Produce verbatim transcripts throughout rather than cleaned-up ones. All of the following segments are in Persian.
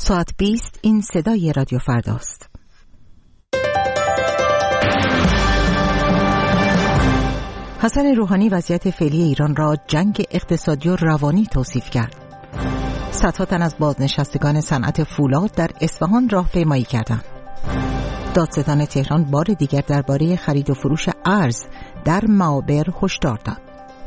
ساعت بیست این صدای رادیو فرداست. حسن روحانی وضعیت فعلی ایران را جنگ اقتصادی و روانی توصیف کرد. صدها تن از بازنشستگان صنعت فولاد در اصفهان راهپیمایی کردند. دادستان تهران بار دیگر درباره خرید و فروش ارز در معابر هشدار داد.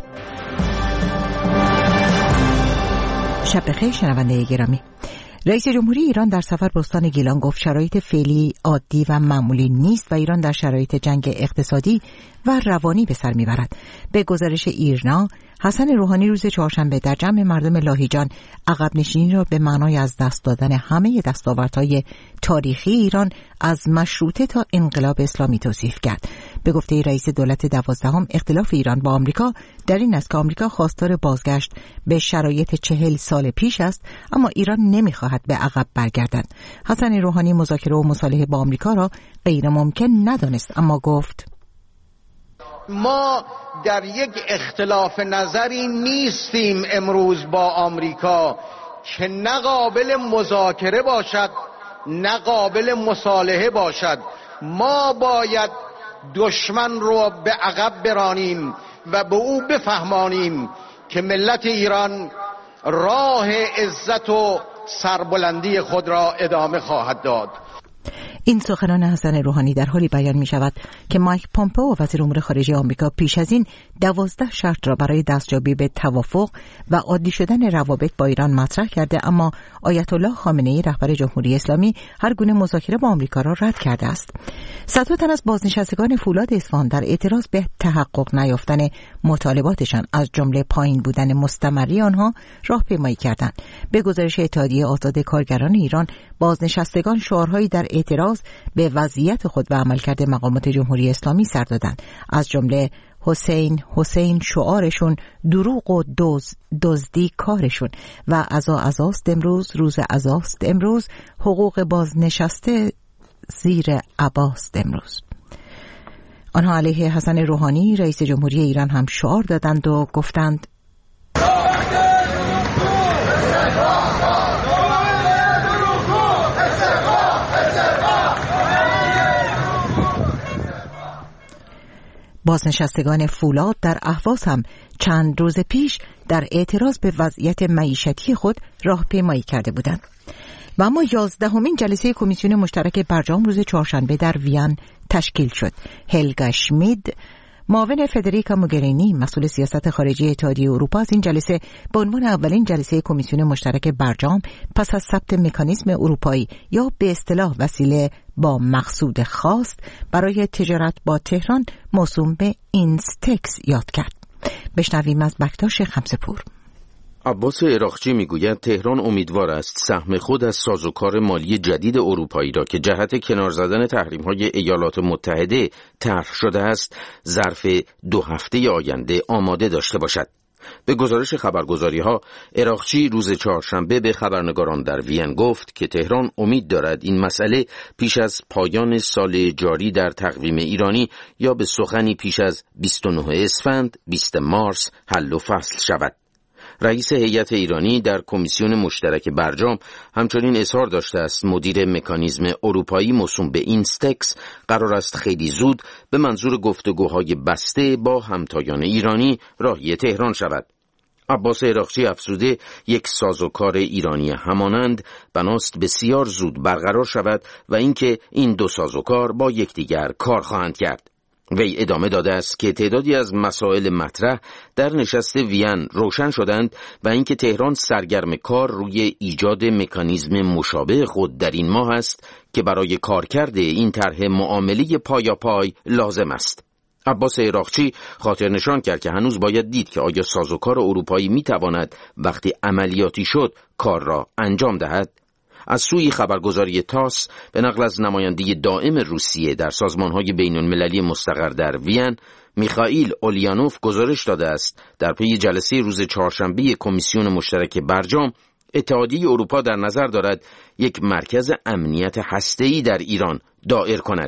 شب بخیر شنونده گرامی. رئیس جمهوری ایران در سفر به استان گیلان گفت شرایط فعلی عادی و معمولی نیست و ایران در شرایط جنگ اقتصادی و روانی به سر میبرد. به گزارش ایرنا، حسن روحانی روز چهارشنبه در جمع مردم لاهیجان عقب نشینی را به معنای از دست دادن همه دستاوردهای تاریخی ایران از مشروطه تا انقلاب اسلامی توصیف کرد. به گفته رئیس دولت دوازدهم، اختلاف ایران با آمریکا در این است که آمریکا خواستار بازگشت به شرایط چهل سال پیش است، اما ایران نمیخواهد به عقب برگردد. حسن روحانی مذاکره و مصالحه با آمریکا را غیر ممکن ندانست، اما گفت ما در یک اختلاف نظری نیستیم امروز با آمریکا که نه قابل مذاکره باشد نه قابل مصالحه باشد. ما باید دشمن رو به عقب برانیم و به او بفهمانیم که ملت ایران راه عزت و سربلندی خود را ادامه خواهد داد. این سخنان حسن روحانی در حالی بیان می شود که مایک پومپئو وزیر امور خارجه آمریکا پیش از این دوازده شرط را برای دستیابی به توافق و عادی شدن روابط با ایران مطرح کرده، اما آیت الله خامنه‌ای رهبر جمهوری اسلامی هر گونه مذاکره با آمریکا را رد کرده است. صدها تن از بازنشستگان فولاد اصفهان در اعتراض به تحقق نیافتن مطالباتشان از جمله پایین بودن مستمری آنها راهپیمایی کردند. به گزارش اتحادیه آزاد کارگران ایران، بازنشستگان شعارهایی در اعتراض به وضعیت خود و عملکرد مقامات جمهوری اسلامی سر دادند. از جمله حسین حسین شعارشون، دروغ و دزد دزدی کارشون و عزا عزاست امروز، روز عزاست امروز، حقوق بازنشسته زیر عباست امروز. آنها علیه حسن روحانی رئیس جمهوری ایران هم شعار دادند و گفتند بازنشستگان فولاد در اهواز هم چند روز پیش در اعتراض به وضعیت معیشتی خود راهپیمایی کرده بودند. و اما یازدهمین جلسه کمیسیون مشترک برجام روز چهارشنبه در وین تشکیل شد. هلگا شمید، معاون فدریکا موگرینی مسئول سیاست خارجی اتحادیه اروپا، از این جلسه به عنوان اولین جلسه کمیسیون مشترک برجام پس از ثبت مکانیزم اروپایی یا به اصطلاح وسیله با مقصود خاص برای تجارت با تهران موسوم به اینستکس یاد کرد. بشنویم از بکتاش خمسه‌پور. عباس عراقچی میگوید تهران امیدوار است سهم خود از سازوکار مالی جدید اروپایی را که جهت کنار زدن تحریم‌های ایالات متحده طرح شده است ظرف دو هفته آینده آماده داشته باشد. به گزارش خبرگزاری‌ها، عراقچی روز چهارشنبه به خبرنگاران در وین گفت که تهران امید دارد این مسئله پیش از پایان سال جاری در تقویم ایرانی یا به سخنی پیش از بیست و نه اسفند بیست مارس حل و فصل شود. رئیس هیئت ایرانی در کمیسیون مشترک برجام همچنین اظهار داشته است مدیر مکانیزم اروپایی موسوم به اینستکس قرار است خیلی زود به منظور گفتگوهای بسته با همتایان ایرانی راهی تهران شود. عباس عراقچی افزوده یک سازوکار ایرانی همانند بناست بسیار زود برقرار شود و اینکه این دو سازوکار با یکدیگر کار خواهند کرد. وی ادامه داده است که تعدادی از مسائل مطرح در نشست وین روشن شدند و اینکه تهران سرگرم کار روی ایجاد مکانیزم مشابه خود در این ماه است که برای کارکرد این طرح معامله پایاپای لازم است. عباس عراقچی خاطر نشان کرد که هنوز باید دید که آیا سازوکار اروپایی میتواند وقتی عملیاتی شد کار را انجام دهد. از سوی خبرگزاری تاس به نقل از نماینده دائم روسیه در سازمان‌های بین‌المللی مستقر در وین، میخائیل اولیانوف گزارش داده است در پی جلسه روز چهارشنبه کمیسیون مشترک برجام، اتحادیه اروپا در نظر دارد یک مرکز امنیت هسته‌ای در ایران دایر کند.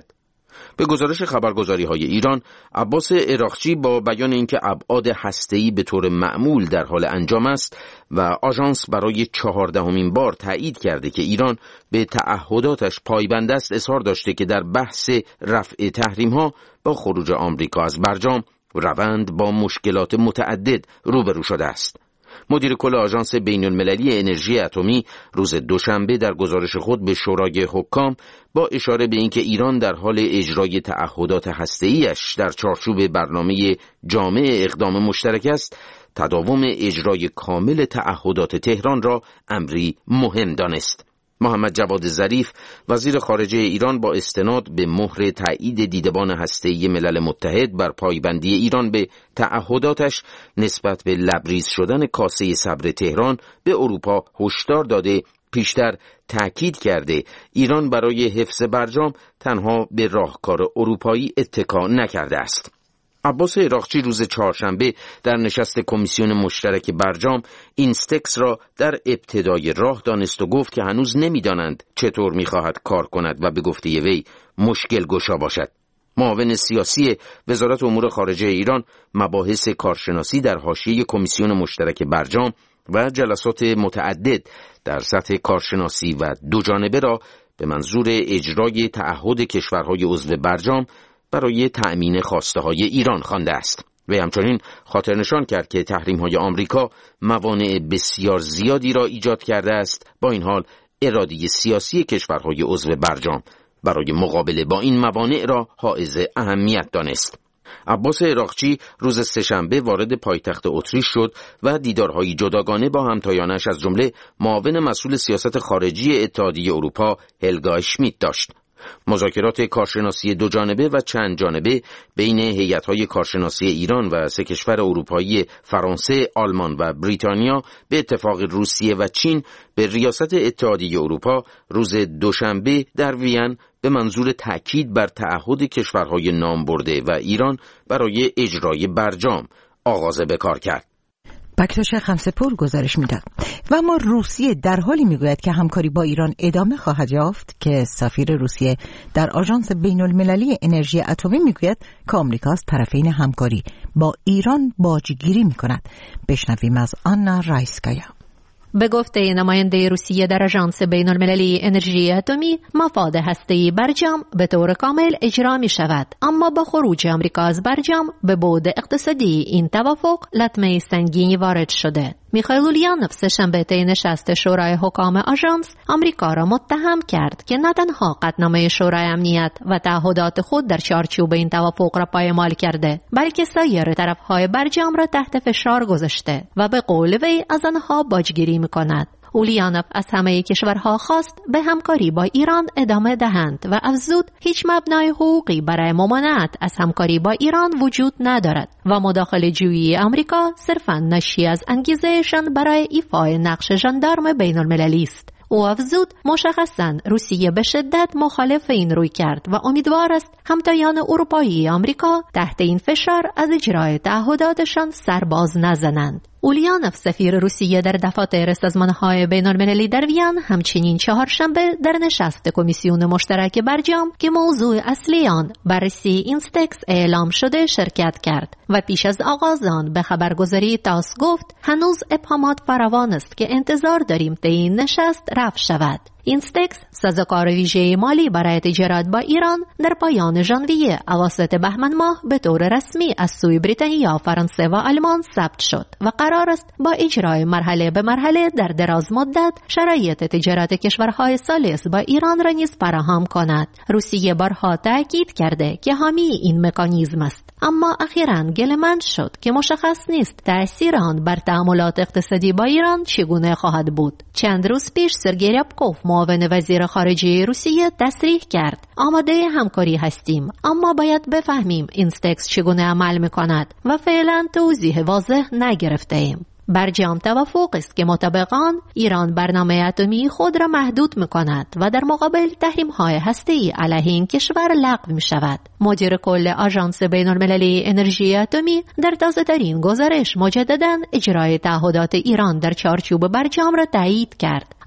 به گزارش خبرگزاری‌های ایران، عباس عراقچی با بیان اینکه ابعاد هسته‌ای به طور معمول در حال انجام است و آژانس برای چهاردهمین بار تایید کرده که ایران به تعهداتش پایبند است، اظهار داشته که در بحث رفع تحریم‌ها با خروج آمریکا از برجام روند با مشکلات متعدد روبرو شده است. مدیر کل آژانس بین‌المللی انرژی اتمی روز دوشنبه در گزارش خود به شورای حکام با اشاره به اینکه ایران در حال اجرای تعهدات هسته‌ایش در چارچوب برنامه جامع اقدام مشترک است، تداوم اجرای کامل تعهدات تهران را امری مهم دانست. محمد جواد ظریف وزیر خارجه ایران با استناد به مهر تایید دیدبان هسته‌ای ملل متحد بر پایبندی ایران به تعهداتش نسبت به لبریز شدن کاسه صبر تهران به اروپا هشدار داده، پیشتر تأکید کرده ایران برای حفظ برجام تنها به راهکار اروپایی اتکا نکرده است. عباس عراقچی روز چهارشنبه در نشست کمیسیون مشترک برجام اینستکس را در ابتدای راه دانست و گفت که هنوز نمی‌دانند چطور می‌خواهد کار کند و به گفته وی مشکل گشا باشد. معاون سیاسی وزارت امور خارجه ایران مباحث کارشناسی در حاشیه کمیسیون مشترک برجام و جلسات متعدد در سطح کارشناسی و دو جانبه را به منظور اجرای تعهد کشورهای عضو برجام برای تأمین خواسته های ایران خوانده است. و همچنین خاطر نشان کرد که تحریم های آمریکا موانع بسیار زیادی را ایجاد کرده است، با این حال اراده سیاسی کشورهای عضو برجام برای مقابله با این موانع را حائز اهمیت دانست. عباس عراقچی روز سه‌شنبه وارد پایتخت اتریش شد و دیدارهای جداگانه با همتایانش از جمله معاون مسئول سیاست خارجی اتحادیه اروپا هلگا اشمیت داشت. مذاکرات کارشناسی دو جانبه و چند جانبه بین هیئت‌های کارشناسی ایران و سه کشور اروپایی فرانسه، آلمان و بریتانیا به اتفاق روسیه و چین به ریاست اتحادیه اروپا روز دوشنبه در وین به منظور تأکید بر تعهد کشورهای نامبرده و ایران برای اجرای برجام آغاز به کار کرد. بکتاش خمسه‌پور گزارش میداد. و اما روسیه در حالی میگوید که همکاری با ایران ادامه خواهد یافت که سفیر روسیه در آژانس بین‌المللی انرژی اتمی میگوید که آمریکا از طرفین همکاری با ایران باجگیری میکند. بشنویم از آنا رایسکایا. به گفته نماینده روسیه در آژانس بین‌المللی انرژی اتمی، مفاد هسته‌ای برجام به طور کامل اجرا می شود، اما با خروج آمریکا از برجام به بعد اقتصادی این توافق لطمه سنگینی وارد شده. میخائیل اولیانوف سه‌شنبه طی نشست شورای حکام آژانس آمریکا را متهم کرد که نه تنها قطعنامه شورای امنیت و تعهدات خود در چارچوب این توافق را پایمال کرده، بلکه سایر طرف‌های برجام را تحت فشار گذاشته و به قول وی از آنها باجگیری می‌کند. اولیانوف از همه کشورها خواست به همکاری با ایران ادامه دهند و افزود هیچ مبنای حقوقی برای ممانعت از همکاری با ایران وجود ندارد و مداخله جویی آمریکا صرفاً ناشی از انگیزهشان برای ایفای نقش ژاندارم بین‌المللی است. او افزود مشخصاً روسیه به شدت مخالف این روی کرد و امیدوار است همتایان اروپایی آمریکا تحت این فشار از اجرای تعهداتشان سرباز نزنند. اولیانوف سفیر روسیه در دفاتر سازمان‌های بین‌المللی در وین همچنین چهارشنبه در نشست کمیسیون مشترک برجام که موضوع اصلی آن بررسی اینستکس اعلام شده شرکت کرد و پیش از آغاز آن به خبرگزاری تاس گفت هنوز ابهامات فراوان است که انتظار داریم تا این نشست رفع شود. اینستکس سازوکار ویژه مالی برای تجارت با ایران در پایان ژانویه اواسط بهمن ماه به طور رسمی از سوی بریتانیا، فرانسه و آلمان ثبت شد و قرار است با اجرای مرحله به مرحله در دراز مدت شرایط تجارت کشورهای ثالث با ایران را نیز فراهم کند. روسیه بارها تاکید کرده که حامی این مکانیزم است، اما اخیراً گله‌مند شد که مشخص نیست تأثیر آن بر تعاملات اقتصادی با ایران چگونه خواهد بود. چند روز پیش سرگئی ریابکوف معاون وزیر خارجه روسیه تصریح کرد آماده همکاری هستیم، اما باید بفهمیم اینستکس چگونه عمل می‌کند و فعلا توضیح واضح نگرفته ایم. برجام توافق است که مطابق آن ایران برنامه اتمی خود را محدود می‌کند و در مقابل تحریم‌های هسته‌ای علیه این کشور لغو می‌شود. مدیر کل آژانس بین‌المللی انرژی اتمی در تازه‌ترین گزارش مجدداً اجرای تعهدات ایران در چارچوب برجام را تایید کرد،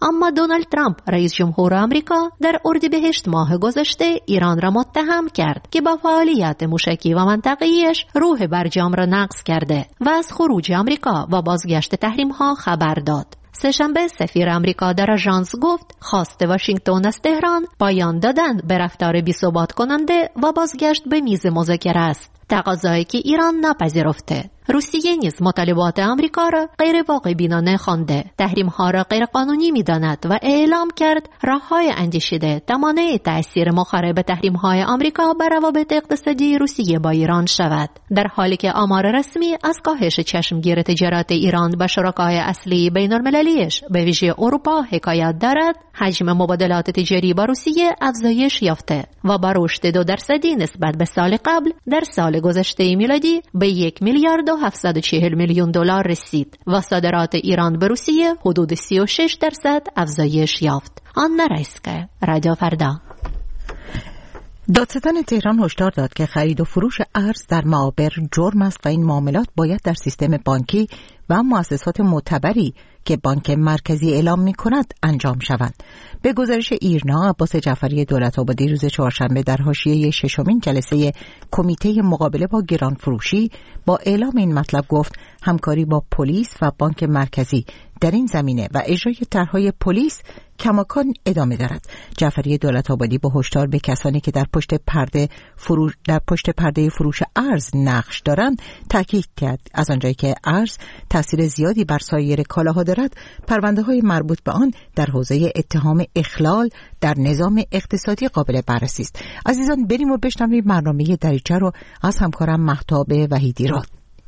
اما دونالد ترامپ رئیس جمهور آمریکا در اردیبهشت ماه گذشته ایران را متهم کرد که با فعالیت موشکی و منطقه‌ایش روح برجام را نقض کرده و از خروج آمریکا و بازگشت تحریم‌ها خبر داد. سه‌شنبه سفیر آمریکا در آژانس گفت خواست واشنگتن از تهران پایان دادن به رفتار بی‌ثبات کننده و بازگشت به میز مذاکره است، تقاضایی که ایران نپذیرفته. روسیه نیز مطالبات آمریکا را غیر واقع بینانه خوانده، تحریم‌ها را غیر قانونی می‌داند و اعلام کرد راه‌های اندیشیده تا مانع تأثیر مخرب تحریم‌های آمریکا بر روابط اقتصادی روسیه با ایران شود. در حالی که آمار رسمی از کاهش چشمگیر تجارت ایران با شرکای اصلی بین‌المللیش به ویژه اروپا حکایت دارد، حجم مبادلات تجاری با روسیه افزایش یافته و با رشد دو درصدی نسبت به سال قبل در سال گذشته میلادی به یک میلیارد و هفتصد و چهل میلیون دلار رسید و صادرات ایران به روسیه حدود سی و شش درصد افزایش یافت. آنا رایسکا، رادیو فردا. دادستان تهران هشدار داد که خرید و فروش ارز در معابر جرم است و این معاملات باید در سیستم بانکی و مؤسسات معتبری که بانک مرکزی اعلام می کند انجام شوند. به گزارش ایرنا، عباس جعفری دولت‌آبادی روز چهارشنبه در حاشیه ششمین جلسه کمیته مقابله با گران فروشی با اعلام این مطلب گفت همکاری با پلیس و بانک مرکزی در این زمینه و اجرای طرح‌های پلیس کماکان ادامه دارد. جعفری دولت‌آبادی با هشدار به کسانی که در پشت پرده فروش در پشت پرده فروش ارز نقش دارند تاکید کرد از آنجایی که ارز تاثیر زیادی بر سایر کالاها دارد، پرونده‌های مربوط به آن در حوزه اتهام اخلال در نظام اقتصادی قابل بررسی است. عزیزان، بریم و بشنویم برنامه دریچه رو از همکارم مهتاب وحیدی را.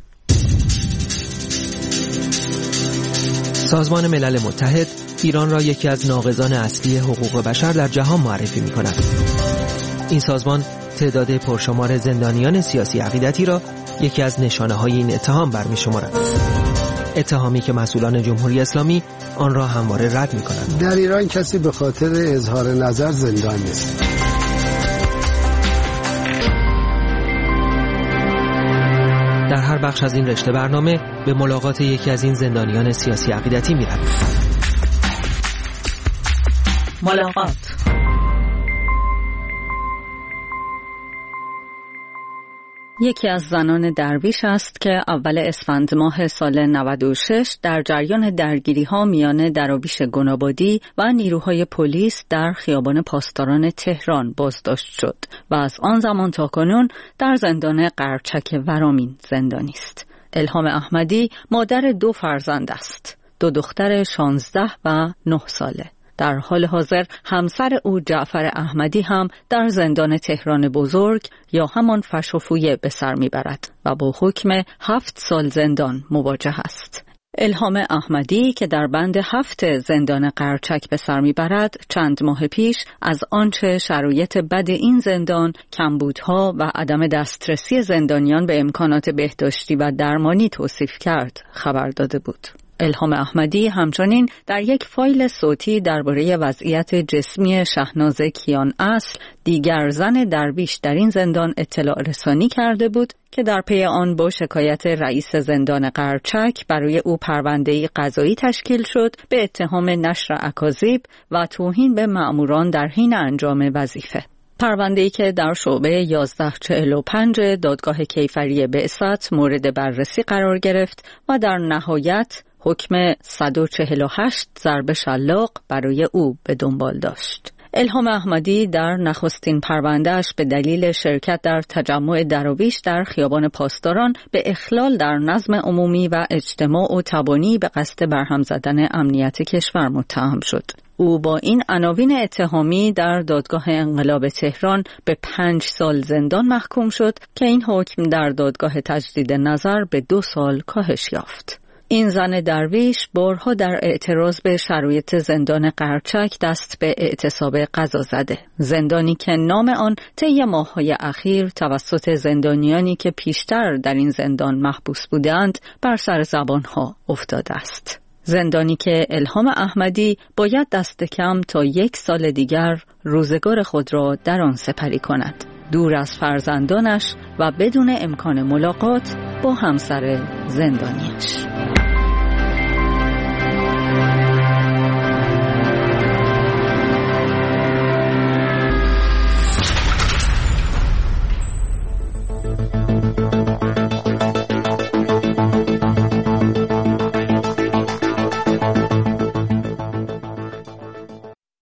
سازمان ملل متحد ایران را یکی از ناقضان اصلی حقوق بشر در جهان معرفی می‌کند. این سازمان تعداد پرشمار زندانیان سیاسی عقیدتی را یکی از نشانه‌های این اتهام برمی‌شمارد. اتهامی که مسئولان جمهوری اسلامی آن را همواره رد می‌کنند. در ایران کسی به خاطر اظهار نظر زندان نیست. در هر بخش از این رشته برنامه به ملاقات یکی از این زندانیان سیاسی عقیدتی می‌رویم. ملاقات. یکی از زنان درویش است که اول اسفند ماه سال نود و شش در جریان درگیری‌ها میان درویش گنابادی و نیروهای پلیس در خیابان پاسداران تهران بازداشت شد و از آن زمان تا کنون در زندان قرچک ورامین زندانی است. الهام احمدی مادر دو فرزند است، دو دختر شانزده و نه ساله. در حال حاضر همسر او جعفر احمدی هم در زندان تهران بزرگ یا همان فشوفویه به سر میبرد و با حکم هفت سال زندان مواجه است. الهام احمدی که در بند هفت زندان قرچک به سر میبرد چند ماه پیش از آنچه شرایط بد این زندان، کمبودها و عدم دسترسی زندانیان به امکانات بهداشتی و درمانی توصیف کرد خبر داده بود. الهام احمدی همچنین در یک فایل صوتی درباره وضعیت جسمی شهناز کیان اصل، دیگر زن درویش در این زندان، اطلاع رسانی کرده بود که در پی آن با شکایت رئیس زندان قرچک برای او پرونده‌ای قضایی تشکیل شد به اتهام نشر اکاذیب و توهین به مأموران در حین انجام وظیفه. پرونده‌ای که در شعبه یازده چهل و پنج دادگاه کیفری بعثت مورد بررسی قرار گرفت و در نهایت حکم صد و چهل و هشت ضرب شلاق برای او به دنبال داشت. الهام احمدی در نخستین پروندهش به دلیل شرکت در تجمع درویش در خیابان پاسداران به اخلال در نظم عمومی و اجتماع و تبانی به قصد برهم زدن امنیت کشور متهم شد. او با این عناوین اتهامی در دادگاه انقلاب تهران به پنج سال زندان محکوم شد که این حکم در دادگاه تجدید نظر به دو سال کاهش یافت. این زن درویش بارها در اعتراض به شرایط زندان قرچک دست به اعتصاب قضا زده. زندانی که نام آن طی ماه‌های اخیر توسط زندانیانی که پیشتر در این زندان محبوس بودند بر سر زبانها افتاده است. زندانی که الهام احمدی باید دست کم تا یک سال دیگر روزگار خود را در آن سپری کند، دور از فرزندانش و بدون امکان ملاقات با همسر زندانیش.